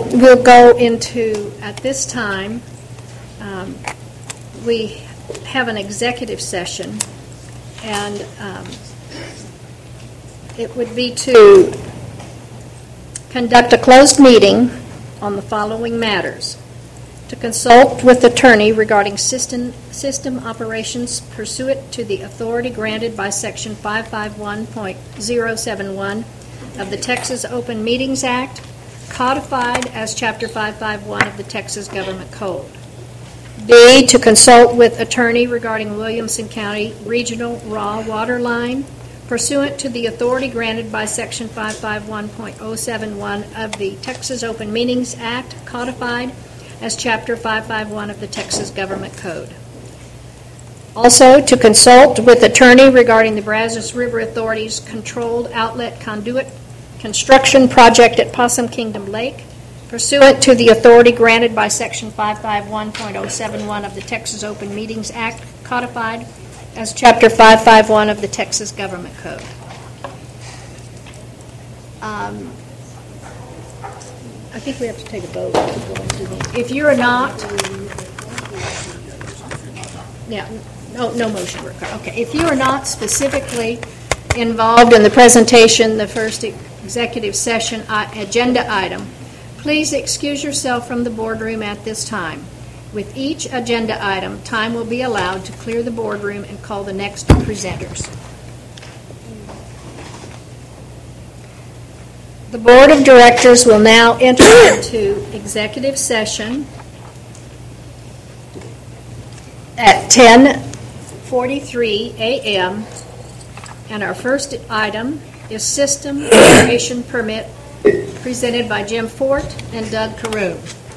we'll go into, at this time, we have an executive session, and it would be to conduct a closed meeting on the following matters: to consult with attorney regarding system operations pursuant to the authority granted by Section 551.071 of the Texas Open Meetings Act, codified as Chapter 551 of the Texas Government Code. B, to consult with attorney regarding Williamson County Regional Raw Water Line pursuant to the authority granted by Section 551.071 of the Texas Open Meetings Act, codified as Chapter 551 of the Texas Government Code. Also, to consult with attorney regarding the Brazos River Authority's controlled outlet conduit construction project at Possum Kingdom Lake, pursuant to the authority granted by Section 551.071 of the Texas Open Meetings Act, codified as Chapter 551 of the Texas Government Code. I think we have to take a vote to go into the. If you're not, no motion required. Okay, if you are not specifically involved in the presentation, the first executive session agenda item, please excuse yourself from the boardroom at this time. With each agenda item, time will be allowed to clear the boardroom and call the next presenters. The Board of Directors will now enter into executive session at 10:43 a.m. And our first item is System Operation Permit, presented by Jim Fort and Doug Carew.